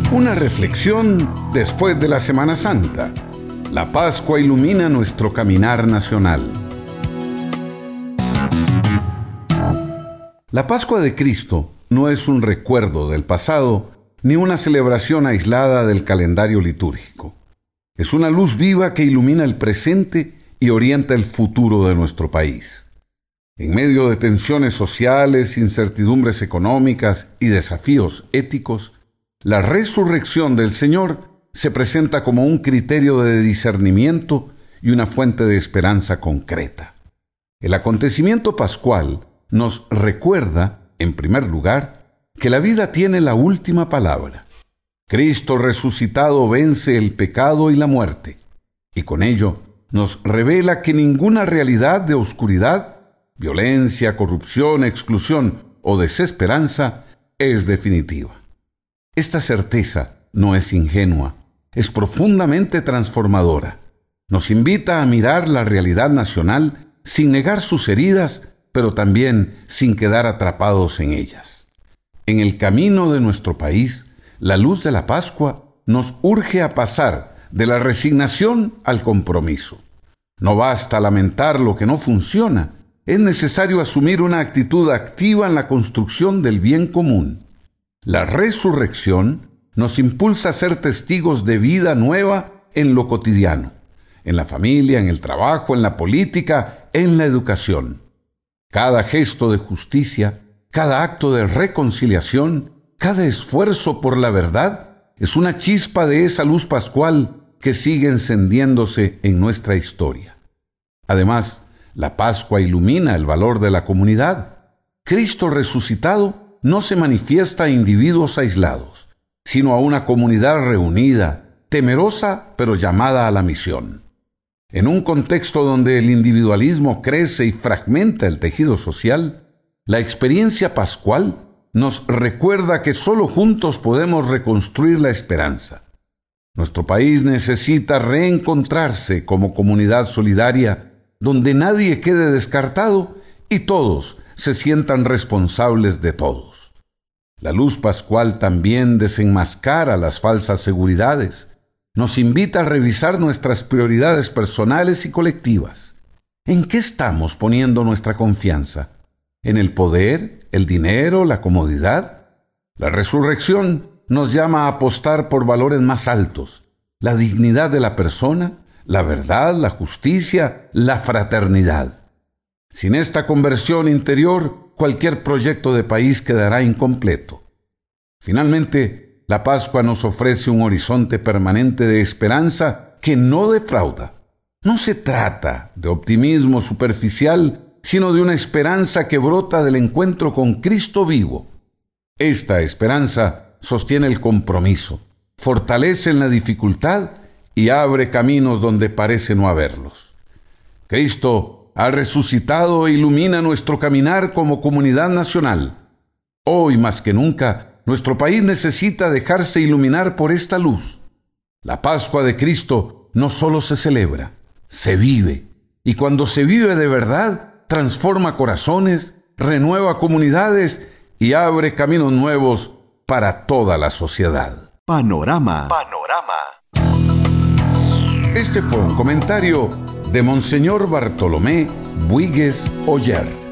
Una reflexión después de la Semana Santa. La Pascua ilumina nuestro caminar nacional. La Pascua de Cristo no es un recuerdo del pasado ni una celebración aislada del calendario litúrgico. Es una luz viva que ilumina el presente y orienta el futuro de nuestro país. En medio de tensiones sociales, incertidumbres económicas y desafíos éticos, la resurrección del Señor se presenta como un criterio de discernimiento y una fuente de esperanza concreta. El acontecimiento pascual nos recuerda, en primer lugar, que la vida tiene la última palabra. Cristo resucitado vence el pecado y la muerte, y con ello nos revela que ninguna realidad de oscuridad, violencia, corrupción, exclusión o desesperanza es definitiva. Esta certeza no es ingenua, es profundamente transformadora. Nos invita a mirar la realidad nacional sin negar sus heridas, pero también sin quedar atrapados en ellas. En el camino de nuestro país, la luz de la Pascua nos urge a pasar de la resignación al compromiso. No basta lamentar lo que no funciona, es necesario asumir una actitud activa en la construcción del bien común. La resurrección nos impulsa a ser testigos de vida nueva en lo cotidiano, en la familia, en el trabajo, en la política, en la educación. Cada gesto de justicia, cada acto de reconciliación, cada esfuerzo por la verdad es una chispa de esa luz pascual que sigue encendiéndose en nuestra historia. Además, la Pascua ilumina el valor de la comunidad. Cristo resucitado no se manifiesta a individuos aislados, sino a una comunidad reunida, temerosa pero llamada a la misión. En un contexto donde el individualismo crece y fragmenta el tejido social, la experiencia pascual nos recuerda que solo juntos podemos reconstruir la esperanza. Nuestro país necesita reencontrarse como comunidad solidaria, donde nadie quede descartado y todos se sientan responsables de todos. La luz pascual también desenmascara las falsas seguridades. Nos invita a revisar nuestras prioridades personales y colectivas. ¿En qué estamos poniendo nuestra confianza? ¿En el poder, el dinero, la comodidad? La resurrección nos llama a apostar por valores más altos: la dignidad de la persona, la verdad, la justicia, la fraternidad. Sin esta conversión interior, cualquier proyecto de país quedará incompleto. Finalmente, la Pascua nos ofrece un horizonte permanente de esperanza que no defrauda. No se trata de optimismo superficial, sino de una esperanza que brota del encuentro con Cristo vivo. Esta esperanza sostiene el compromiso, fortalece en la dificultad y abre caminos donde parece no haberlos. Cristo ha resucitado e ilumina nuestro caminar como comunidad nacional. Hoy más que nunca, nuestro país necesita dejarse iluminar por esta luz. La Pascua de Cristo no solo se celebra, se vive. Y cuando se vive de verdad, transforma corazones, renueva comunidades y abre caminos nuevos para toda la sociedad. Panorama. Este fue un comentario de Monseñor Bartolomé Buígues Oller.